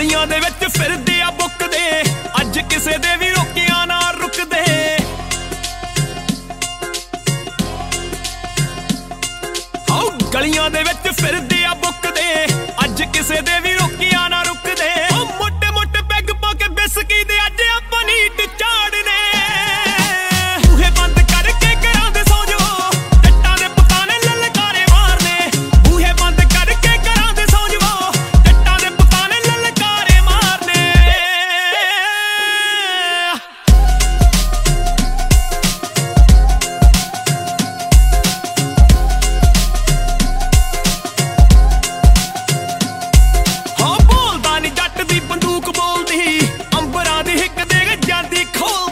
ਗਲੀਆਂ ਦੇ ਵਿੱਚ ਫਿਰਦੇ ਆ ਬੁੱਕਦੇ ਅੱਜ ਕਿਸੇ ਦੇ ਵੀ ਰੋਕਿਆਂ ਨਾ ਰੁਕਦੇ ਆਓ ਗਲੀਆਂ ਦੇ ਵਿੱਚ ਫਿਰਦੇ ਆ ਬੁੱਕਦੇ ਅੱਜ ਕਿਸੇ ਦੇ ਵੀ ਰੋਕਿਆਂ ਨਾ ਰੁਕਦੇ ਓ ਮੋਟੇ ਮੋਟੇ ਪੈਗ ਪਾ ਕੇ ਬਿਸਕੀ ਦੇ ਅੱਜ ਆਪਾਂ ਨੀਟ ਝਾੜਨੇ ਬੂਹੇ ਬੰਦ ਕਰਕੇ ਘਰਾਂ ਦੇ ਸੌ ਜਾਓ ਜੱਟਾਂ ਦੇ ਪੁੱਤਾਂ ਨੇ ਲਲਕਾਰੇ ਮਾਰਨੇ ਬੂਹੇ ਬੰਦ ਕਰਕੇ ਘਰਾਂ ਦੇ ਸੌ ਜਾਓ ਜੱਟਾਂ ਦੇ ਪੁੱਤਾਂ ਨੇ ਲਲਕਾਰੇ ਮਾਰਨੇ ਹਾਂ ਬੋਲਦਾ ਨੀ ਜੱਟ ਦੀ ਬੰਦੂਕ ਬੋਲਦੀ ਅੰਬਰਾਂ ਦੀ ਹਿੱਕ ਦੇ ਜਾਂਦੀ ਖੋਲ